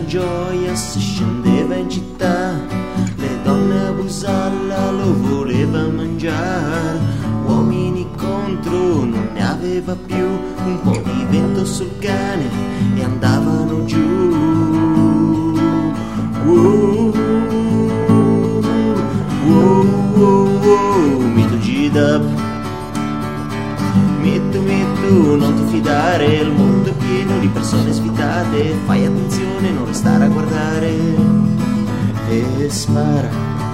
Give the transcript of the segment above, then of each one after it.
gioia se scendeva in città, le donne a Busalla lo voleva mangiare, uomini contro non ne aveva più, un po' di vento sul cane e andavano giù. Mito G-Dub, mito, non ti fidare, il mondo è pieno di persone sfitate, fai attenzione, non restare a guardare e spara.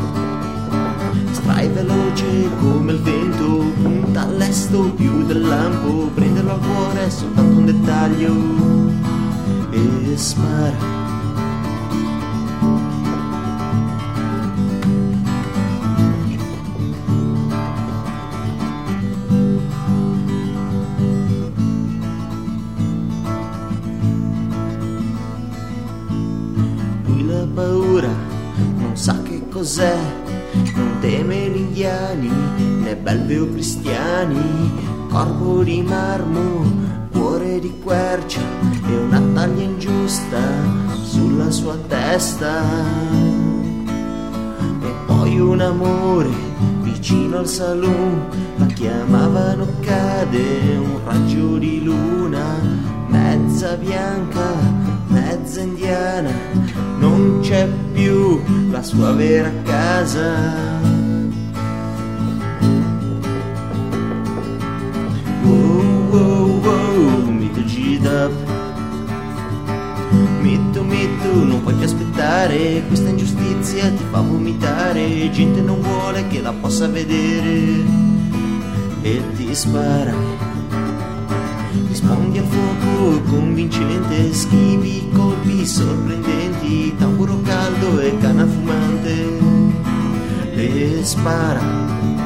Vai veloce come il vento, punta all'esto più del lampo, prenderlo al cuore è soltanto un dettaglio e spara. Lui la paura non sa che cos'è, non teme gli indiani né belve o cristiani, corpo di marmo, cuore di quercia e una taglia ingiusta sulla sua testa. E poi un amore vicino al saloon, la chiamavano Cade, un raggio di luna, mezza bianca, mezza indiana, non c'è più la sua vera casa. Mito G-Dub, mito, non puoi più aspettare, questa ingiustizia ti fa vomitare, gente non vuole che la possa vedere e ti spara. Rispondi al fuoco convincente, schivi colpi sorprendenti, tamburo caldo e canna fumante e spara.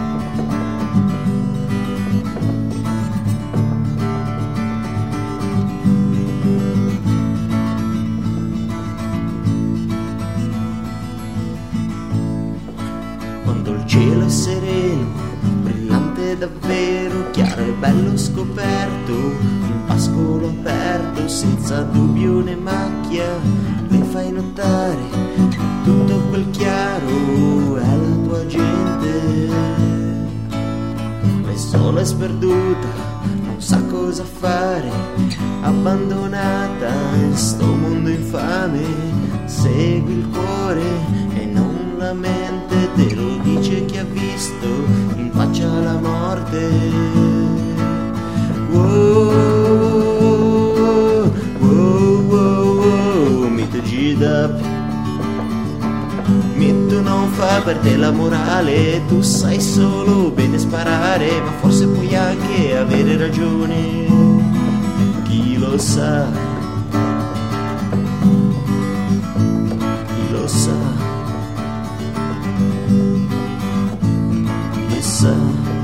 Quando il cielo è sereno, brillante davvero, chiaro e bello scoperto, il pascolo aperto, senza dubbio né macchia, le fai notare tutto quel chiaro è la tua gente. E sola e sperduta, non sa cosa fare, abbandonata in sto mondo infame, segui il cuore e non la mente, te lo dice chi ha visto in faccia la morte. Mito G-Dub, mito non fa per te la morale, tu sai solo bene sparare, ma forse puoi anche avere ragione, chi lo sa, chi lo sa, chissà.